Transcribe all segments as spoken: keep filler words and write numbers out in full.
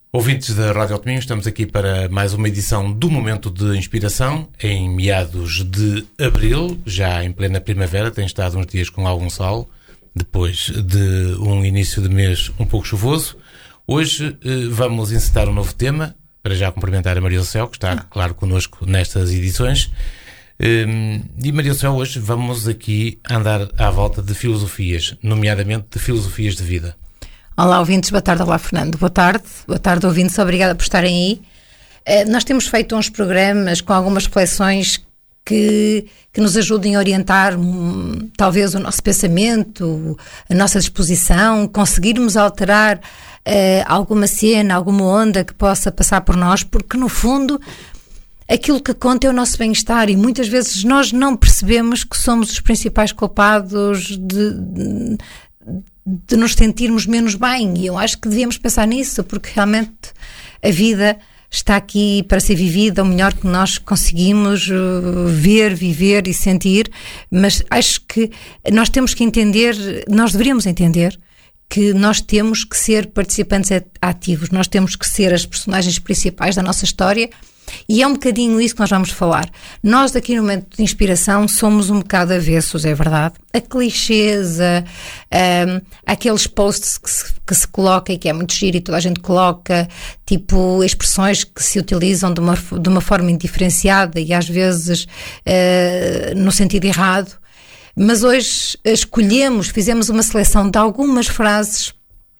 Ouvintes da Rádio Alto Minho, estamos aqui para mais uma edição do Momento de Inspiração, em meados de abril, já em plena primavera, tem estado uns dias com algum sol, depois de um início de mês um pouco chuvoso. Hoje eh, vamos encetar um novo tema, para já cumprimentar a Maria do Céu, que está, claro, connosco nestas edições. Um, e Maria do Céu, hoje vamos aqui andar à volta de filosofias, nomeadamente de filosofias de vida. Olá, ouvintes, boa tarde. Olá, Fernando. Boa tarde. Boa tarde, ouvintes. Obrigada por estarem aí. Uh, nós temos feito uns programas com algumas reflexões que, que nos ajudem a orientar um, talvez o nosso pensamento, a nossa disposição, conseguirmos alterar uh, alguma cena, alguma onda que possa passar por nós, porque no fundo aquilo que conta é o nosso bem-estar e muitas vezes nós não percebemos que somos os principais culpados de... de de nos sentirmos menos bem, e eu acho que devíamos pensar nisso, porque realmente a vida está aqui para ser vivida o melhor que nós conseguimos ver, viver e sentir, mas acho que nós temos que entender, nós deveríamos entender que nós temos que ser participantes ativos, nós temos que ser as personagens principais da nossa história. E é um bocadinho isso que nós vamos falar. Nós aqui no Momento de Inspiração somos um bocado avessos, é verdade, a clichês, a, a, aqueles posts que se, que se coloca e que é muito giro e toda a gente coloca, tipo expressões que se utilizam de uma, de uma forma indiferenciada e às vezes uh, no sentido errado. Mas hoje escolhemos, fizemos uma seleção de algumas frases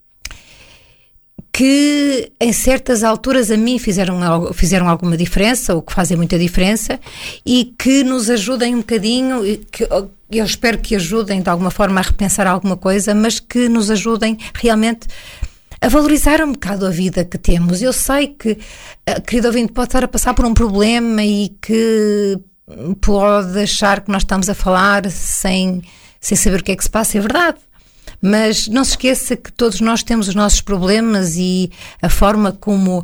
que em certas alturas a mim fizeram, fizeram alguma diferença, ou que fazem muita diferença, e que nos ajudem um bocadinho, e que eu espero que ajudem de alguma forma a repensar alguma coisa, mas que nos ajudem realmente a valorizar um bocado a vida que temos. Eu sei que, querido ouvinte, pode estar a passar por um problema e que pode achar que nós estamos a falar sem, sem saber o que é que se passa, é verdade. Mas não se esqueça que todos nós temos os nossos problemas e a forma como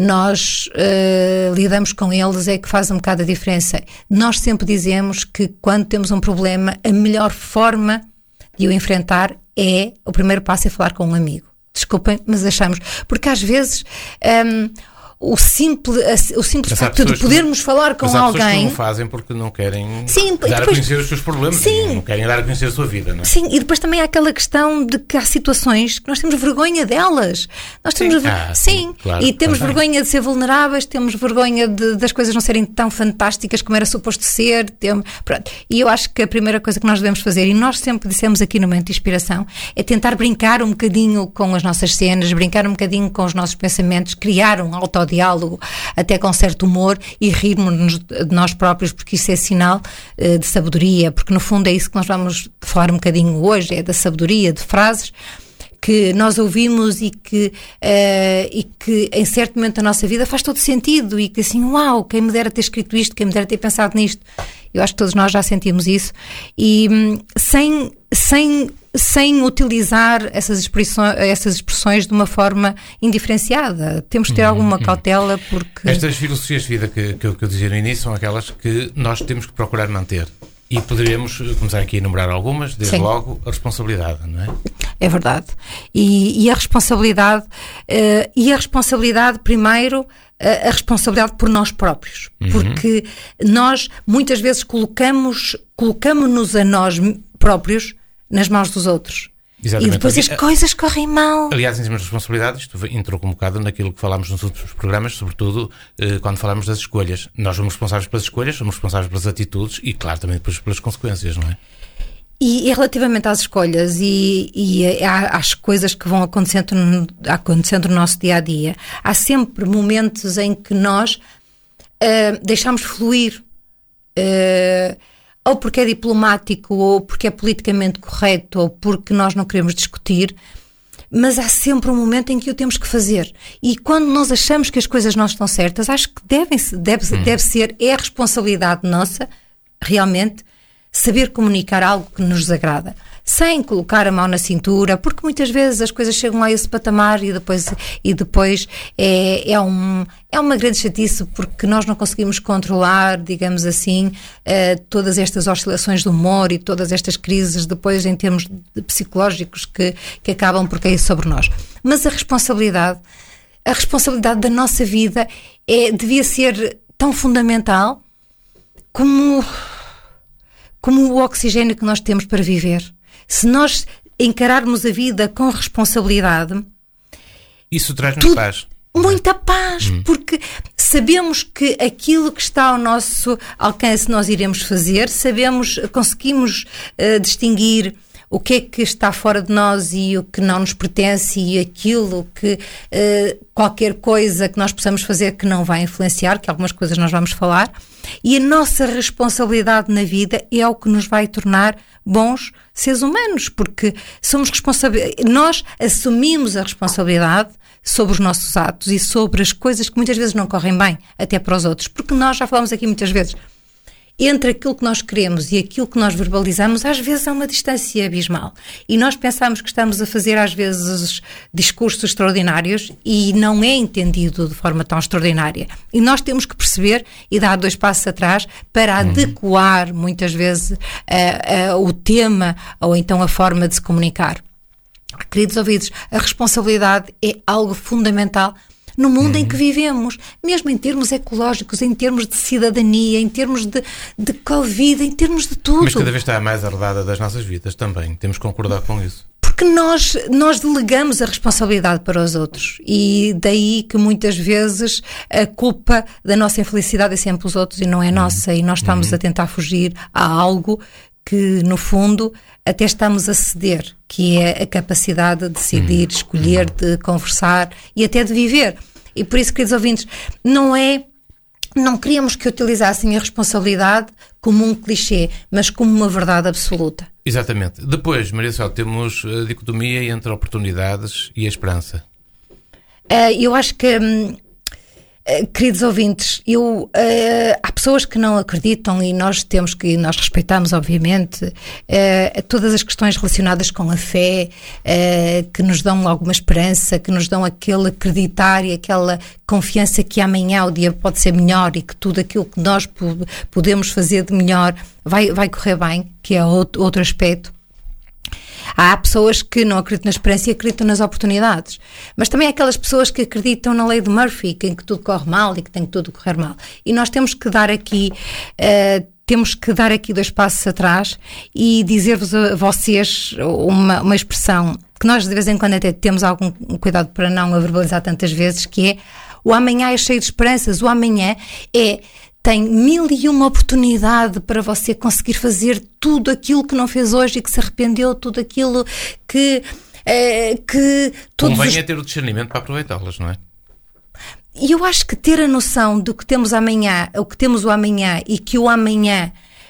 nós uh, lidamos com eles é que faz um bocado a diferença. Nós sempre dizemos que quando temos um problema, a melhor forma de o enfrentar é, o primeiro passo é falar com um amigo. Desculpem, mas achamos, porque às vezes... Um, O simples, o simples facto de podermos que, falar com mas há alguém. Que não fazem porque não querem sim, dar depois, a conhecer os seus problemas, sim, não querem dar a conhecer a sua vida, não é? Sim, e depois também há aquela questão de que há situações que nós temos vergonha delas. Nós temos sim, ah, sim, sim claro, e temos também. vergonha de ser vulneráveis, temos vergonha de, das coisas não serem tão fantásticas como era suposto ser. Temos, pronto. E eu acho que a primeira coisa que nós devemos fazer, e nós sempre dissemos aqui no Momento de Inspiração, é tentar brincar um bocadinho com as nossas cenas, brincar um bocadinho com os nossos pensamentos, criar um autodiálogo até com certo humor e rirmos de nós próprios, porque isso é sinal uh, de sabedoria, porque no fundo é isso que nós vamos falar um bocadinho hoje, é da sabedoria, de frases que nós ouvimos e que, uh, e que em certo momento da nossa vida faz todo sentido e que assim, uau, quem me dera ter escrito isto, quem me dera ter pensado nisto. Eu acho que todos nós já sentimos isso e um, sem, sem, sem utilizar essas expressões, essas expressões de uma forma indiferenciada. Temos de ter alguma cautela porque... Estas filosofias de vida que, que, eu, que eu dizia no início são aquelas que nós temos que procurar manter. E poderíamos começar aqui a enumerar algumas, desde Sim. logo a responsabilidade, não é? É verdade. E, e a responsabilidade, uh, e a responsabilidade primeiro, uh, a responsabilidade por nós próprios. Uhum. Porque nós muitas vezes colocamos, colocamos-nos a nós próprios nas mãos dos outros. Exatamente. E depois as coisas correm mal. Aliás, em termos de responsabilidade, isto entrou um bocado naquilo que falámos nos últimos programas, sobretudo eh, quando falámos das escolhas. Nós somos responsáveis pelas escolhas, somos responsáveis pelas atitudes e, claro, também depois pelas consequências, não é? E, e relativamente às escolhas e, e às coisas que vão acontecendo no, acontecendo no nosso dia-a-dia, há sempre momentos em que nós uh, deixamos fluir, uh, ou porque é diplomático, ou porque é politicamente correto, ou porque nós não queremos discutir, mas há sempre um momento em que o temos que fazer. E quando nós achamos que as coisas não estão certas, acho que devem, deve, hum. deve ser, é a responsabilidade nossa, realmente, saber comunicar algo que nos desagrada, sem colocar a mão na cintura, porque muitas vezes as coisas chegam a esse patamar e depois, e depois é, é, um, é uma grande chatice, porque nós não conseguimos controlar, digamos assim, uh, todas estas oscilações do humor e todas estas crises depois em termos de psicológicos que, que acabam por cair sobre nós. Mas a responsabilidade a responsabilidade da nossa vida é, devia ser tão fundamental como, como o oxigênio que nós temos para viver. Se nós encararmos a vida com responsabilidade, isso traz-nos tudo, paz. Muita paz, hum. porque sabemos que aquilo que está ao nosso alcance nós iremos fazer, sabemos, conseguimos uh, distinguir o que é que está fora de nós e o que não nos pertence, e aquilo que uh, qualquer coisa que nós possamos fazer que não vai influenciar, que algumas coisas nós vamos falar, e a nossa responsabilidade na vida é o que nos vai tornar bons seres humanos, porque somos responsáveis, nós assumimos a responsabilidade sobre os nossos atos e sobre as coisas que muitas vezes não correm bem, até para os outros, porque nós já falamos aqui muitas vezes, entre aquilo que nós queremos e aquilo que nós verbalizamos, às vezes há uma distância abismal. E nós pensamos que estamos a fazer, às vezes, discursos extraordinários e não é entendido de forma tão extraordinária. E nós temos que perceber e dar dois passos atrás para uhum. adequar, muitas vezes, uh, uh, o tema ou então a forma de se comunicar. Queridos ouvintes, a responsabilidade é algo fundamental no mundo uhum. em que vivemos, mesmo em termos ecológicos, em termos de cidadania, em termos de, de Covid, em termos de tudo. Mas cada vez está mais arredada das nossas vidas também, temos que concordar com isso. Porque nós, nós delegamos a responsabilidade para os outros e daí que muitas vezes a culpa da nossa infelicidade é sempre os outros e não é nossa, e nós estamos uhum. a tentar fugir a algo que, no fundo, até estamos a ceder, que é a capacidade de decidir, de escolher, de conversar e até de viver. E por isso, queridos ouvintes, não é, não queríamos que utilizassem a responsabilidade como um clichê, mas como uma verdade absoluta. Exatamente. Depois, Maria Céu, temos a dicotomia entre oportunidades e a esperança. Uh, eu acho que... Hum, Uh, queridos ouvintes, eu, uh, há pessoas que não acreditam e nós temos que, nós respeitamos obviamente uh, todas as questões relacionadas com a fé, uh, que nos dão alguma esperança, que nos dão aquele acreditar e aquela confiança que amanhã o dia pode ser melhor e que tudo aquilo que nós po- podemos fazer de melhor vai, vai correr bem, que é outro, outro aspecto. Há pessoas que não acreditam na esperança e acreditam nas oportunidades. Mas também há aquelas pessoas que acreditam na lei de Murphy, em que tudo corre mal e que tem que tudo correr mal. E nós temos que dar aqui, uh, temos que dar aqui dois passos atrás e dizer-vos a vocês uma, uma expressão que nós de vez em quando até temos algum cuidado para não a verbalizar tantas vezes, que é: o amanhã é cheio de esperanças, o amanhã é... tem mil e uma oportunidade para você conseguir fazer tudo aquilo que não fez hoje e que se arrependeu, tudo aquilo que... É, que todos Convém os... é ter o discernimento para aproveitá-las, não é? E eu acho que ter a noção do que temos amanhã, o que temos o amanhã e que o amanhã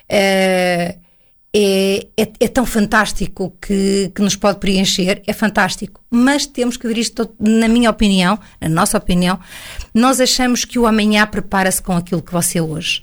é, é, é, é tão fantástico que, que nos pode preencher, é fantástico. Mas temos que ver isto, na minha opinião, na nossa opinião, nós achamos que o amanhã prepara-se com aquilo que você é hoje.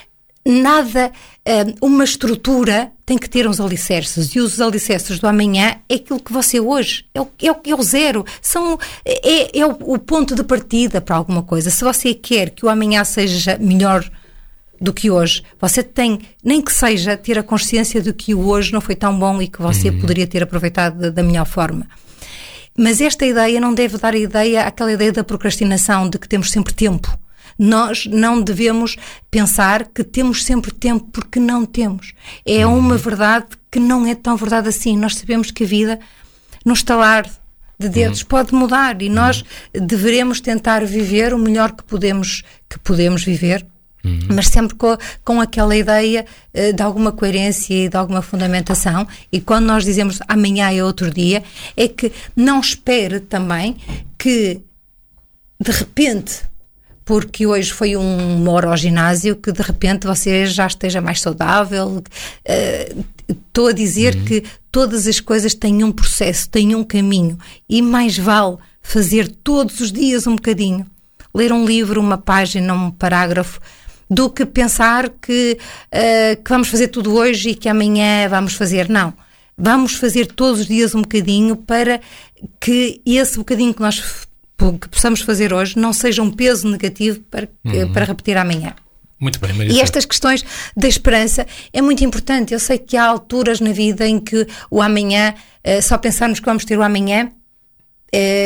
Nada, uma estrutura tem que ter uns alicerces, e os alicerces do amanhã é aquilo que você é hoje, é o, é o, é o zero, são, é, é o, o ponto de partida para alguma coisa. Se você quer que o amanhã seja melhor do que hoje, você tem, nem que seja, ter a consciência de que o hoje não foi tão bom e que você uhum. poderia ter aproveitado da, da melhor forma. Mas esta ideia não deve dar a ideia, aquela ideia da procrastinação, de que temos sempre tempo. Nós não devemos pensar que temos sempre tempo, porque não temos. É uma verdade que não é tão verdade assim. Nós sabemos que a vida, no estalar de dedos, uhum. pode mudar, e nós uhum. deveremos tentar viver o melhor que podemos, que podemos viver, uhum. mas sempre com, com aquela ideia uh, de alguma coerência e de alguma fundamentação. E quando nós dizemos amanhã é outro dia, é que não espere também que de repente, porque hoje foi um, uma hora ao ginásio, que de repente você já esteja mais saudável. Estou uh, a dizer uhum. que todas as coisas têm um processo, têm um caminho, e mais vale fazer todos os dias um bocadinho. Ler um livro, uma página, um parágrafo, do que pensar que, uh, que vamos fazer tudo hoje e que amanhã vamos fazer. Não. Vamos fazer todos os dias um bocadinho, para que esse bocadinho que nós que possamos fazer hoje não seja um peso negativo para, uhum. para repetir amanhã. Muito bem, Maria. E estas questões da esperança é muito importante. Eu sei que há alturas na vida em que o amanhã, só pensarmos que vamos ter o amanhã,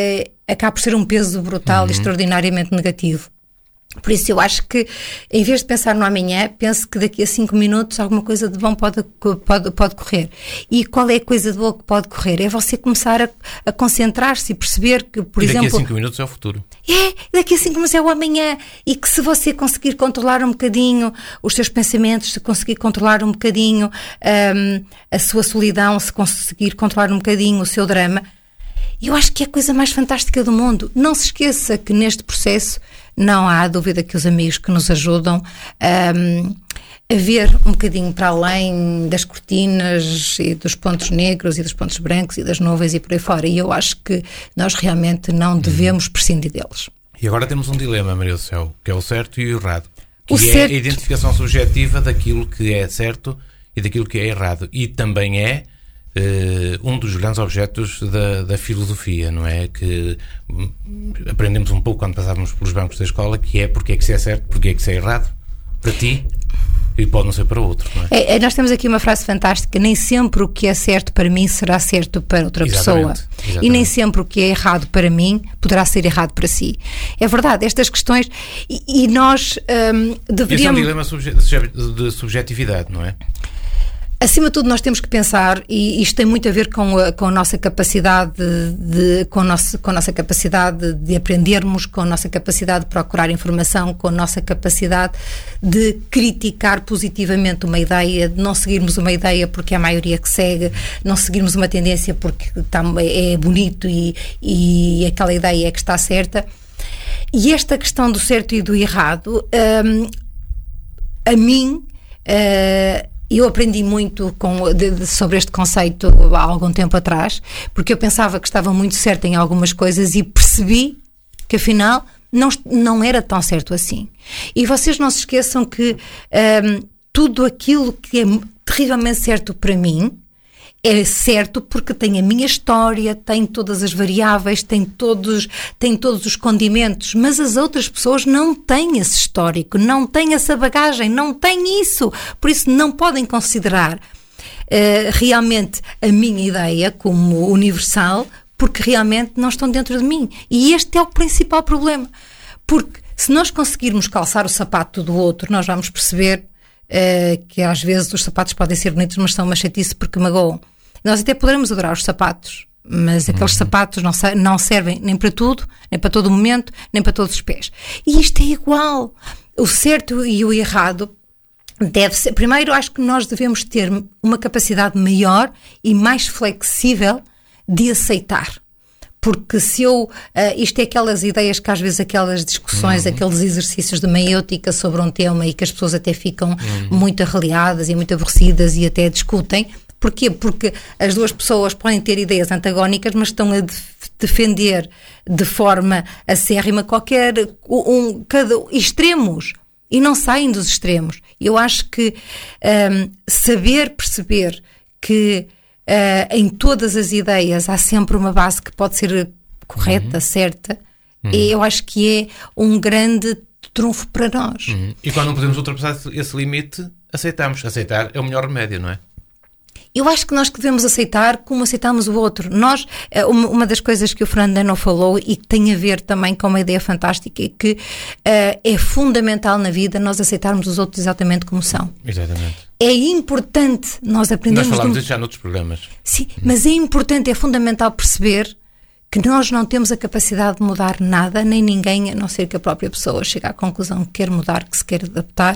acaba por ser um peso brutal uhum. e extraordinariamente negativo. Por isso eu acho que, em vez de pensar no amanhã, penso que daqui a cinco minutos alguma coisa de bom pode, pode, pode correr. E qual é a coisa de boa que pode correr? É você começar a, a concentrar-se e perceber que, por e exemplo... daqui a cinco minutos é o futuro. É, daqui a cinco minutos é o amanhã. E que se você conseguir controlar um bocadinho os seus pensamentos, se conseguir controlar um bocadinho um, a sua solidão, se conseguir controlar um bocadinho o seu drama, eu acho que é a coisa mais fantástica do mundo. Não se esqueça que neste processo não há dúvida que os amigos que nos ajudam um, a ver um bocadinho para além das cortinas e dos pontos negros e dos pontos brancos e das nuvens e por aí fora. E eu acho que nós realmente não devemos prescindir deles. E agora temos um dilema, Maria do Céu, que é o certo e o errado. Que O é certo... a identificação subjetiva daquilo que é certo e daquilo que é errado. E também é Uh, um dos grandes objetos da, da filosofia, não é? Que um, aprendemos um pouco quando passávamos pelos bancos da escola, que é porque é que isso é certo, porque é que isso é errado para ti e pode não ser para outro, não é? É, é, nós temos aqui uma frase fantástica: nem sempre o que é certo para mim será certo para outra exatamente, pessoa exatamente. E nem sempre o que é errado para mim poderá ser errado para si. É verdade, estas questões e, e nós um, deveríamos... Esse é um dilema subje- de subjetividade, não é? Acima de tudo, nós temos que pensar, e isto tem muito a ver com a, com a nossa capacidade de, com a nossa, com a nossa capacidade de aprendermos, com a nossa capacidade de procurar informação, com a nossa capacidade de criticar positivamente uma ideia, de não seguirmos uma ideia porque é a maioria que segue, não seguirmos uma tendência porque é bonito e, e aquela ideia é que está certa. E esta questão do certo e do errado, hum, a mim... Uh, Eu aprendi muito com, de, de, sobre este conceito há algum tempo atrás, porque eu pensava que estava muito certa em algumas coisas e percebi que afinal não, não era tão certo assim. E vocês não se esqueçam que um, tudo aquilo que é terrivelmente certo para mim é certo porque tem a minha história, tem todas as variáveis, tem todos, tem todos os condimentos, mas as outras pessoas não têm esse histórico, não têm essa bagagem, não têm isso. Por isso não podem considerar uh, realmente a minha ideia como universal, porque realmente não estão dentro de mim. E este é o principal problema. Porque se nós conseguirmos calçar o sapato do outro, nós vamos perceber Uh, que às vezes os sapatos podem ser bonitos, mas são uma chatice porque magoam. Nós até poderemos adorar os sapatos, mas aqueles uhum. sapatos não, não servem nem para tudo, nem para todo o momento, nem para todos os pés. E isto é igual. O certo e o errado deve ser... Primeiro, acho que nós devemos ter uma capacidade maior e mais flexível de aceitar. Porque se eu, uh, isto é aquelas ideias que às vezes aquelas discussões, uhum. aqueles exercícios de meiêutica sobre um tema e que as pessoas até ficam uhum. muito arreliadas e muito aborrecidas e até discutem. Porquê? Porque as duas pessoas podem ter ideias antagónicas, mas estão a def- defender de forma acérrima qualquer um, cada, extremos e não saem dos extremos. Eu acho que um, saber perceber que Uh, em todas as ideias há sempre uma base que pode ser correta, uhum. certa, uhum. e eu acho que é um grande trunfo para nós. Uhum. E quando não podemos ultrapassar esse limite, aceitamos. Aceitar é o melhor remédio, não é? Eu acho que nós devemos aceitar como aceitamos o outro. Nós, uma das coisas que o Fernando não falou e que tem a ver também com uma ideia fantástica é que uh, é fundamental na vida nós aceitarmos os outros exatamente como são. Exatamente. É importante nós aprendermos... Nós falámos de... disso já noutros programas. Sim, hum. mas é importante, é fundamental perceber que nós não temos a capacidade de mudar nada, nem ninguém, a não ser que a própria pessoa chegue à conclusão que quer mudar, que se quer adaptar.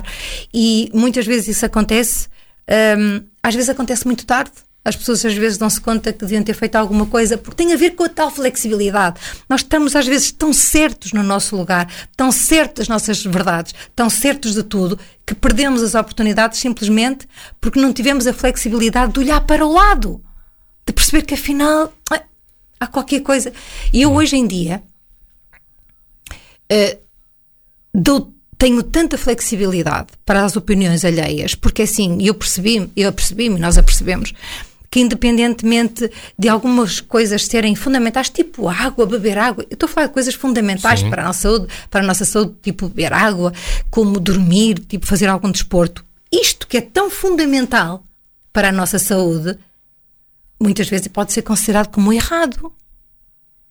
E muitas vezes isso acontece... Um, às vezes acontece muito tarde. As pessoas às vezes dão-se conta que deviam ter feito alguma coisa porque tem a ver com a tal flexibilidade. Nós estamos às vezes tão certos no nosso lugar, tão certos das nossas verdades, tão certos de tudo, que perdemos as oportunidades simplesmente porque não tivemos a flexibilidade de olhar para o lado, de perceber que afinal há qualquer coisa. E eu hoje em dia uh, dou tenho tanta flexibilidade para as opiniões alheias, porque assim, eu percebi, eu percebi-me, nós a percebemos, que independentemente de algumas coisas serem fundamentais, tipo água, beber água, eu estou a falar de coisas fundamentais para a nossa saúde, para a nossa saúde, tipo beber água, como dormir, tipo fazer algum desporto. Isto que é tão fundamental para a nossa saúde, muitas vezes pode ser considerado como errado.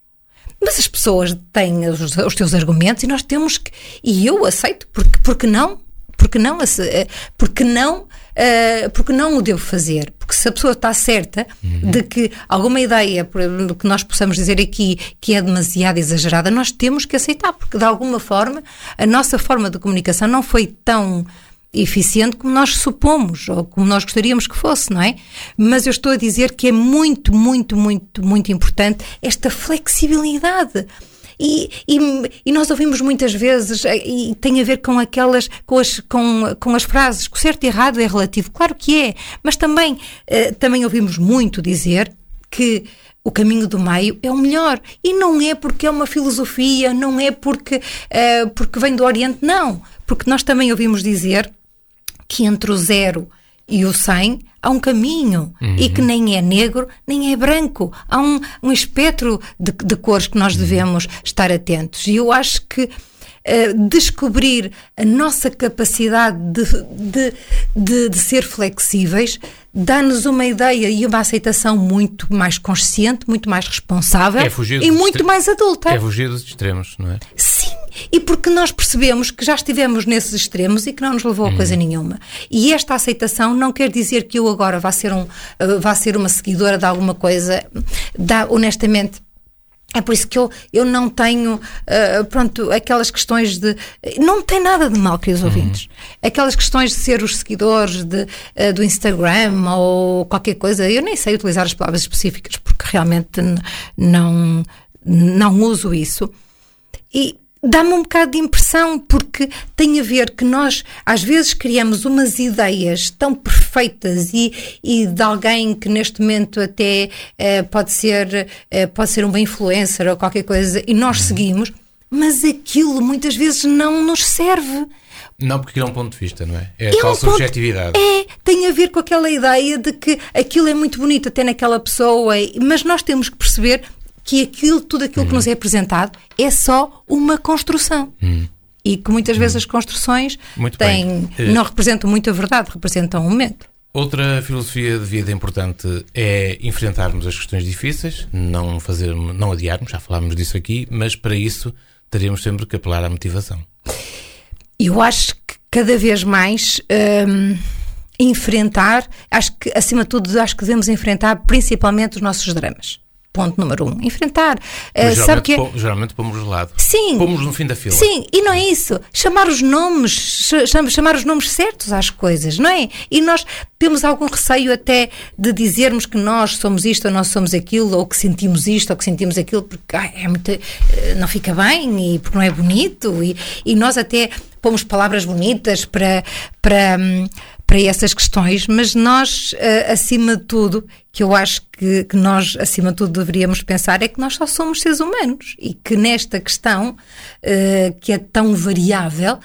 Mas as pessoas têm os, os seus argumentos e nós temos que... E eu aceito, porque, porque não? Porque não? Porque não... Uh, porque não o devo fazer? Porque se a pessoa está certa uhum. de que alguma ideia que nós possamos dizer aqui que é demasiado exagerada, nós temos que aceitar, porque de alguma forma a nossa forma de comunicação não foi tão eficiente como nós supomos ou como nós gostaríamos que fosse, não é? Mas eu estou a dizer que é muito, muito, muito, muito importante esta flexibilidade. E, e, e nós ouvimos muitas vezes, e tem a ver com aquelas, com as, com, com as frases, que o certo e errado é relativo, claro que é, mas também, uh, também ouvimos muito dizer que o caminho do meio é o melhor, e não é porque é uma filosofia, não é porque, uh, porque vem do Oriente, não, porque nós também ouvimos dizer que entre o zero e o cem há um caminho, uhum. e que nem é negro, nem é branco. Há um, um espectro de, de cores que nós devemos estar atentos. E eu acho que uh, descobrir a nossa capacidade de, de, de, de ser flexíveis dá-nos uma ideia e uma aceitação muito mais consciente, muito mais responsável é e muito extre... mais adulta. É fugir dos extremos, não é? Sim, e porque nós percebemos que já estivemos nesses extremos e que não nos levou a coisa hum. nenhuma. E esta aceitação não quer dizer que eu agora vá ser, um, uh, vá ser uma seguidora de alguma coisa. Dá, honestamente, é por isso que eu, eu não tenho, uh, pronto, aquelas questões de... Não tem nada de mal, queridos uhum. ouvintes. Aquelas questões de ser os seguidores de, uh, do Instagram ou qualquer coisa. Eu nem sei utilizar as palavras específicas porque realmente n- não, não uso isso. E dá-me um bocado de impressão porque tem a ver que nós às vezes criamos umas ideias tão perfeitas e, e de alguém que neste momento até eh, pode ser, eh, pode ser uma influencer ou qualquer coisa e nós seguimos, mas aquilo muitas vezes não nos serve. Não, porque aquilo é um ponto de vista, não é? É a é tal um subjetividade. Ponto, é, tem a ver com aquela ideia de que aquilo é muito bonito até naquela pessoa, mas nós temos que perceber que aquilo, tudo aquilo hum. que nos é apresentado é só uma construção. Hum. E que muitas vezes hum. as construções têm, não representam muito a verdade, representam um momento. Outra filosofia de vida importante é enfrentarmos as questões difíceis, não, fazer, não adiarmos, já falámos disso aqui, mas para isso teremos sempre que apelar à motivação. Eu acho que cada vez mais hum, enfrentar, acho que acima de tudo, acho que devemos enfrentar principalmente os nossos dramas. Ponto número um. Enfrentar. Uh, sabe que é... pô, geralmente pomos de lado. Sim. Pomos no fim da fila. Sim, e não é isso. Chamar os nomes, chamar os nomes certos às coisas, não é? E nós temos algum receio até de dizermos que nós somos isto ou nós somos aquilo, ou que sentimos isto ou que sentimos aquilo, porque ai, é muito, não fica bem e porque não é bonito. E, e nós até pomos palavras bonitas para... para para essas questões, mas nós, acima de tudo, que eu acho que, que nós, acima de tudo, deveríamos pensar é que nós só somos seres humanos e que nesta questão, uh, que é tão variável, uh,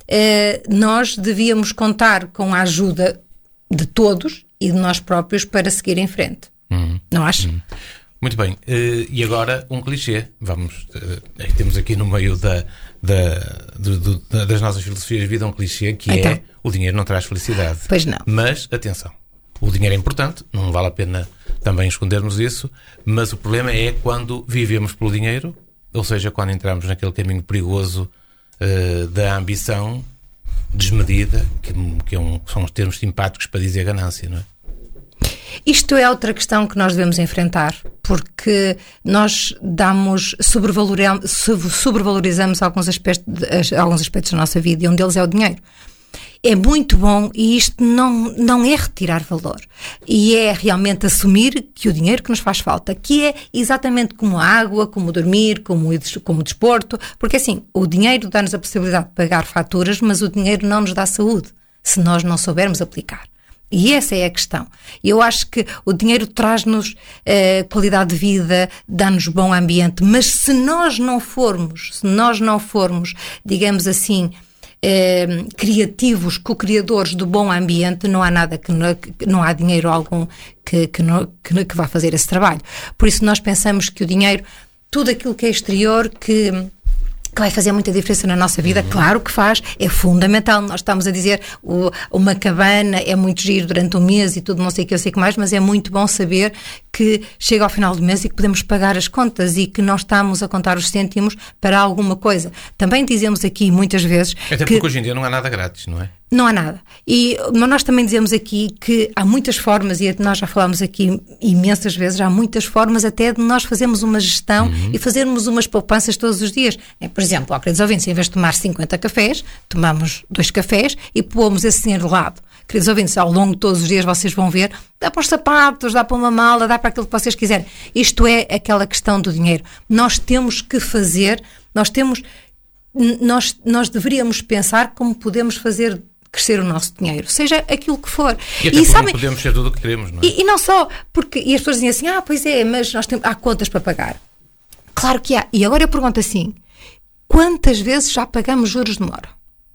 nós devíamos contar com a ajuda de todos e de nós próprios para seguir em frente. Uhum. Não acho? Uhum. Muito bem. Uh, e agora um clichê. Vamos, uh, temos aqui no meio da, da, do, do, das nossas filosofias de vida um clichê que então, é o dinheiro não traz felicidade. Pois não. Mas, atenção, o dinheiro é importante, não vale a pena também escondermos isso, mas o problema é quando vivemos pelo dinheiro, ou seja, quando entramos naquele caminho perigoso uh, da ambição desmedida, que, que é um, são os termos simpáticos para dizer ganância, não é? Isto é outra questão que nós devemos enfrentar, porque nós damos, sobrevalorizamos, sobrevalorizamos alguns aspectos, alguns aspectos da nossa vida e um deles é o dinheiro. É muito bom e isto não, não é retirar valor. E é realmente assumir que o dinheiro que nos faz falta, que é exatamente como a água, como o dormir, como o, como o desporto, porque assim, o dinheiro dá-nos a possibilidade de pagar faturas, mas o dinheiro não nos dá saúde, se nós não soubermos aplicar. E essa é a questão. Eu acho que o dinheiro traz-nos uh, qualidade de vida, dá-nos bom ambiente, mas se nós não formos, se nós não formos, digamos assim, uh, criativos, co-criadores do bom ambiente, não há nada que não, que não há dinheiro algum que, que, não, que, que vá fazer esse trabalho. Por isso nós pensamos que o dinheiro, tudo aquilo que é exterior, que que vai fazer muita diferença na nossa vida, uhum. Claro que faz, é fundamental. Nós estamos a dizer, o, uma cabana é muito giro durante um mês e tudo, não sei o que, eu sei que mais, mas é muito bom saber que chega ao final do mês e que podemos pagar as contas e que nós estamos a contar os cêntimos para alguma coisa. Também dizemos aqui muitas vezes... Até que porque hoje em dia não há nada grátis, não é? Não há nada. E nós também dizemos aqui que há muitas formas, e nós já falámos aqui imensas vezes, há muitas formas até de nós fazermos uma gestão uhum. e fazermos umas poupanças todos os dias. É, por exemplo, ó, queridos ouvintes, em vez de tomar cinquenta cafés, tomamos dois cafés e pomos esse dinheiro de lado. Queridos ouvintes, ao longo de todos os dias vocês vão ver, dá para os sapatos, dá para uma mala, dá para aquilo que vocês quiserem. Isto é aquela questão do dinheiro. Nós temos que fazer, nós temos, nós, nós deveríamos pensar como podemos fazer crescer o nosso dinheiro, seja aquilo que for. E até e sabem, não podemos ser tudo o que queremos, não é? E, e não só, porque e as pessoas dizem assim, ah, pois é, mas nós temos, há contas para pagar. Claro que há. E agora eu pergunto assim, quantas vezes já pagamos juros de mora?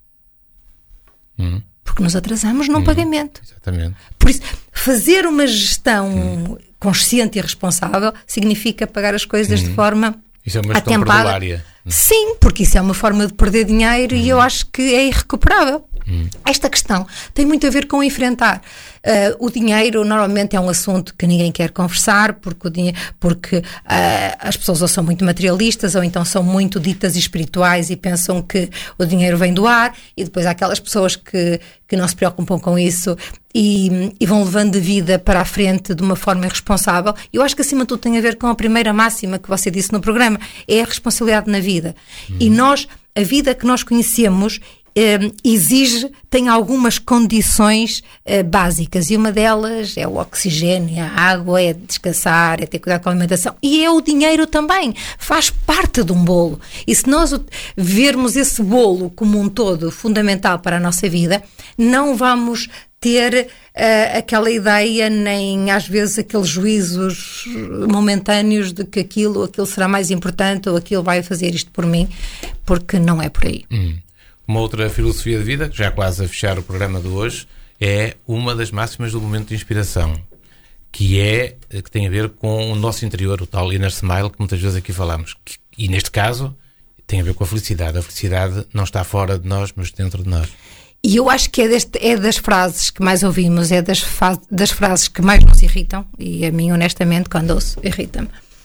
Hum. Porque nos atrasamos no hum, pagamento. Exatamente. Por isso, fazer uma gestão hum. consciente e responsável significa pagar as coisas hum. de forma isso é uma gestão perdulária. Sim, porque isso é uma forma de perder dinheiro hum. e eu acho que é irrecuperável. Hum. Esta questão tem muito a ver com enfrentar. Uh, o dinheiro normalmente é um assunto que ninguém quer conversar porque, o dinhe- porque uh, as pessoas ou são muito materialistas ou então são muito ditas espirituais e pensam que o dinheiro vem do ar, e depois há aquelas pessoas que, que não se preocupam com isso e, e vão levando a vida para a frente de uma forma irresponsável. Eu acho que acima de tudo tem a ver com a primeira máxima que você disse no programa, é a responsabilidade na vida. Hum. E nós, a vida que nós conhecemos Uh, exige, tem algumas condições uh, básicas, e uma delas é o oxigênio, a água, é descansar, é ter cuidado com a alimentação, e é o dinheiro também, faz parte de um bolo. E se nós vermos esse bolo como um todo fundamental para a nossa vida, não vamos ter uh, aquela ideia, nem às vezes aqueles juízos momentâneos de que aquilo, aquilo será mais importante ou aquilo vai fazer isto por mim, porque não é por aí. Hum. Uma outra filosofia de vida, já quase a fechar o programa de hoje, é uma das máximas do momento de inspiração, que é, que tem a ver com o nosso interior, o tal inner smile, que muitas vezes aqui falamos. E neste caso, tem a ver com a felicidade. A felicidade não está fora de nós, mas dentro de nós. E eu acho que é, deste, é das frases que mais ouvimos, é das, fa- das frases que mais nos irritam, e a mim, honestamente, quando ouço, irrita-me.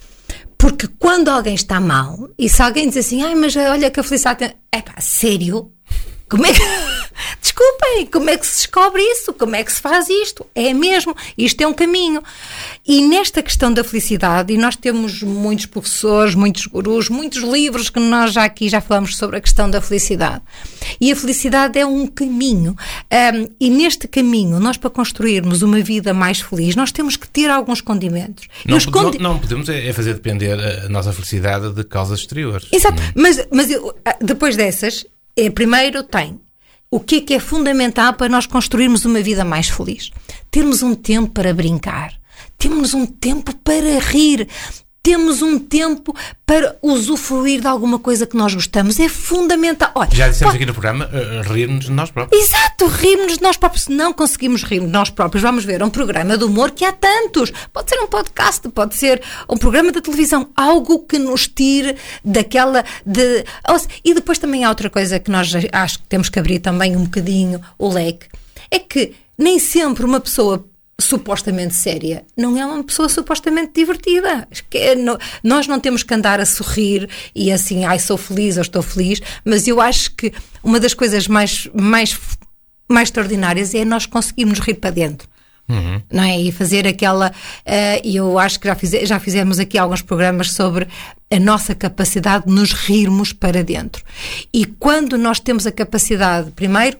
Porque quando alguém está mal, e se alguém diz assim, ai, mas olha que a felicidade tem... É pá, sério? Como é que... Desculpem, como é que se descobre isso? Como é que se faz isto? É mesmo, isto é um caminho. E nesta questão da felicidade, e nós temos muitos professores, muitos gurus, muitos livros que nós já aqui já falamos sobre a questão da felicidade. E a felicidade é um caminho. Um, e neste caminho, nós para construirmos uma vida mais feliz, nós temos que ter alguns condimentos. Não, os condi- não, não podemos é fazer depender a nossa felicidade de causas exteriores. Exato, não. mas, mas eu, depois dessas, é, primeiro tem o que é que é fundamental para nós construirmos uma vida mais feliz. Termos um tempo para brincar, temos um tempo para rir, temos um tempo para usufruir de alguma coisa que nós gostamos. É fundamental. Olha, já dissemos pode... aqui no programa, uh, rir-nos de nós próprios. Exato, rir-nos de nós próprios. Se não conseguimos rir de nós próprios, vamos ver um programa de humor que há tantos. Pode ser um podcast, pode ser um programa de televisão. Algo que nos tire daquela... De... E depois também há outra coisa que nós acho que temos que abrir também um bocadinho o leque. É que nem sempre uma pessoa supostamente séria não é uma pessoa supostamente divertida. É, não, nós não temos que andar a sorrir e assim, ai, sou feliz ou estou feliz, mas eu acho que uma das coisas mais, mais, mais extraordinárias é nós conseguirmos rir para dentro. Uhum. Não é? E fazer aquela e uh, eu acho que já, fize, já fizemos aqui alguns programas sobre a nossa capacidade de nos rirmos para dentro. E quando nós temos a capacidade, primeiro,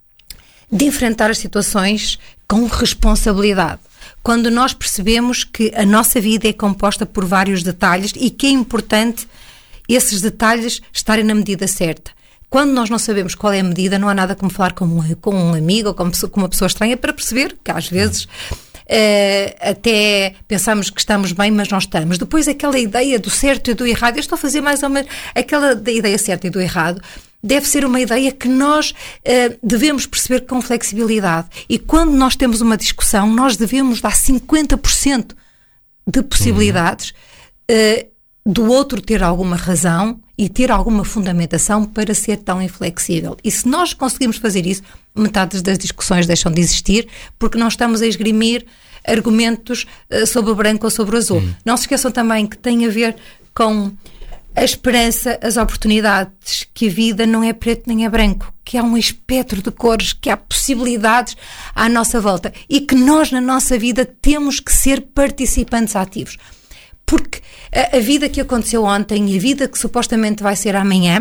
de enfrentar as situações com responsabilidade. Quando nós percebemos que a nossa vida é composta por vários detalhes e que é importante esses detalhes estarem na medida certa. Quando nós não sabemos qual é a medida, não há nada como falar com um, com um amigo ou com uma pessoa estranha para perceber que às vezes uh, até pensamos que estamos bem, mas não estamos. Depois aquela ideia do certo e do errado, eu estou a fazer mais ou menos aquela da ideia certa e do errado, deve ser uma ideia que nós uh, devemos perceber com flexibilidade. E quando nós temos uma discussão, nós devemos dar cinquenta por cento de possibilidades. Uhum. Uh, do outro ter alguma razão e ter alguma fundamentação para ser tão inflexível. E se nós conseguimos fazer isso, metade das discussões deixam de existir, porque não estamos a esgrimir argumentos uh, sobre o branco ou sobre o azul. Hum. Não se esqueçam também que tem a ver com a esperança, as oportunidades, que a vida não é preto nem é branco, que há um espectro de cores, que há possibilidades à nossa volta e que nós na nossa vida temos que ser participantes ativos. Porque a, a vida que aconteceu ontem e a vida que supostamente vai ser amanhã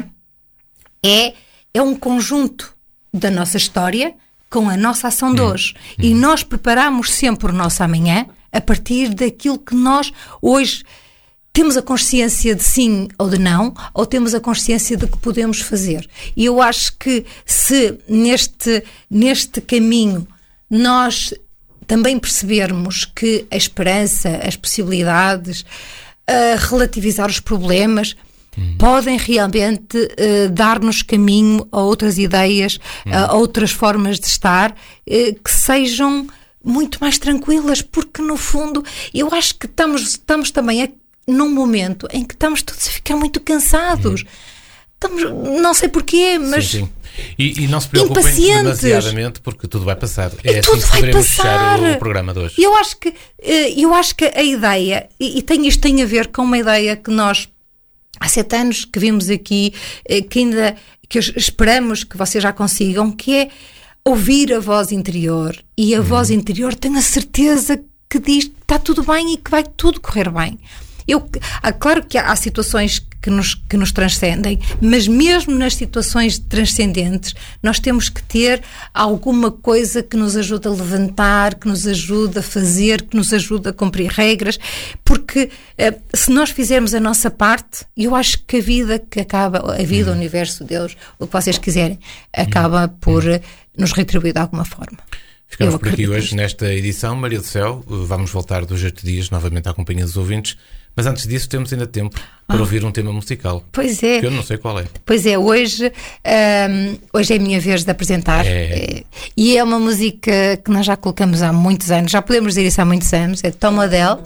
é, é um conjunto da nossa história com a nossa ação de hoje. Hum. E nós preparamos sempre o nosso amanhã a partir daquilo que nós hoje temos a consciência de sim ou de não, ou temos a consciência de que podemos fazer. E eu acho que se neste, neste caminho nós também percebermos que a esperança, as possibilidades, a relativizar os problemas, uhum. podem realmente uh, dar-nos caminho a outras ideias, uhum. a outras formas de estar, uh, que sejam muito mais tranquilas, porque no fundo eu acho que estamos, estamos também a, num momento em que estamos todos a ficar muito cansados. Uhum. Estamos, não sei porquê, mas... Sim, sim. E, e não se preocupem demasiadamente, porque tudo vai passar. É assim que poderemos fechar o, o programa de hoje. Eu acho que, eu acho que a ideia, e, e tem, isto tem a ver com uma ideia que nós, há sete anos que vimos aqui, que ainda que esperamos que vocês já consigam, que é ouvir a voz interior. E a hum. voz interior tenho a certeza que diz que está tudo bem e que vai tudo correr bem. Eu, claro que há, há situações que nos, que nos transcendem, mas mesmo nas situações transcendentes nós temos que ter alguma coisa que nos ajude a levantar, que nos ajude a fazer, que nos ajude a cumprir regras, porque eh, se nós fizermos a nossa parte, eu acho que a vida que acaba, a vida, hum. o universo, Deus, o que vocês quiserem, acaba hum. por hum. nos retribuir de alguma forma. Ficamos por aqui hoje nesta edição. Maria do Céu, vamos voltar dos oito dias novamente à companhia dos ouvintes, mas antes disso temos ainda tempo para ah, ouvir um tema musical. Pois é. Que eu não sei qual é. Pois é, hoje, um, hoje é a minha vez de apresentar. É. É, e é uma música que nós já colocamos há muitos anos, já podemos dizer isso há muitos anos, é Tom Odell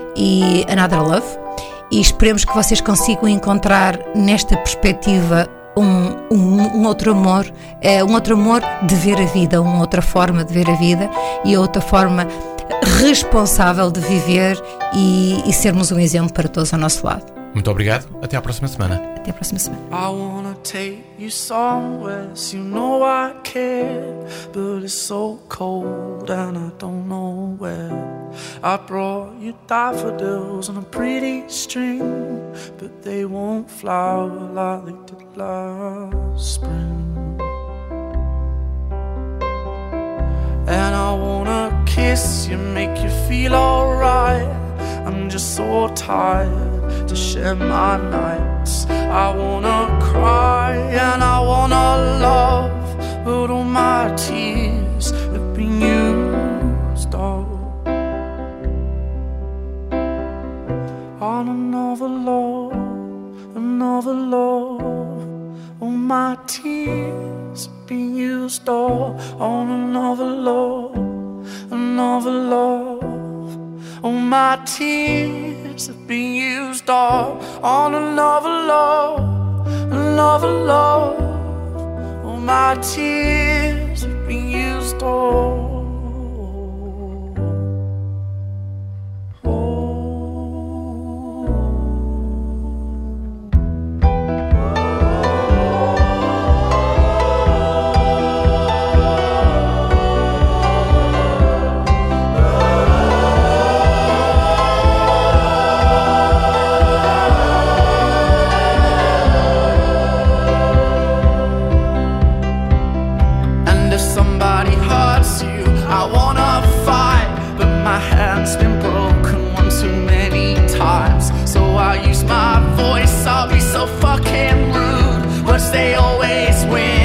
e Another Love, e esperemos que vocês consigam encontrar nesta perspectiva Um, um, um outro amor, é, um outro amor de ver a vida, uma outra forma de ver a vida e outra forma responsável de viver e, e sermos um exemplo para todos ao nosso lado. Muito obrigado, até à próxima semana. Até à próxima semana. I wanna take you somewhere, so you know I care, but it's so cold and I don't know where. I brought you daffodils on a pretty string, but they won't flower like they did last spring. And I wanna kiss you, make you feel alright. I'm just so tired to share my nights. I wanna cry and I wanna love, but all my tears have been used up on another love, another love. All my tears have been used up on another love, another love. All my tears have been used all on another love, another love. All my tears have been used all. I'll be so fucking rude, but they always win.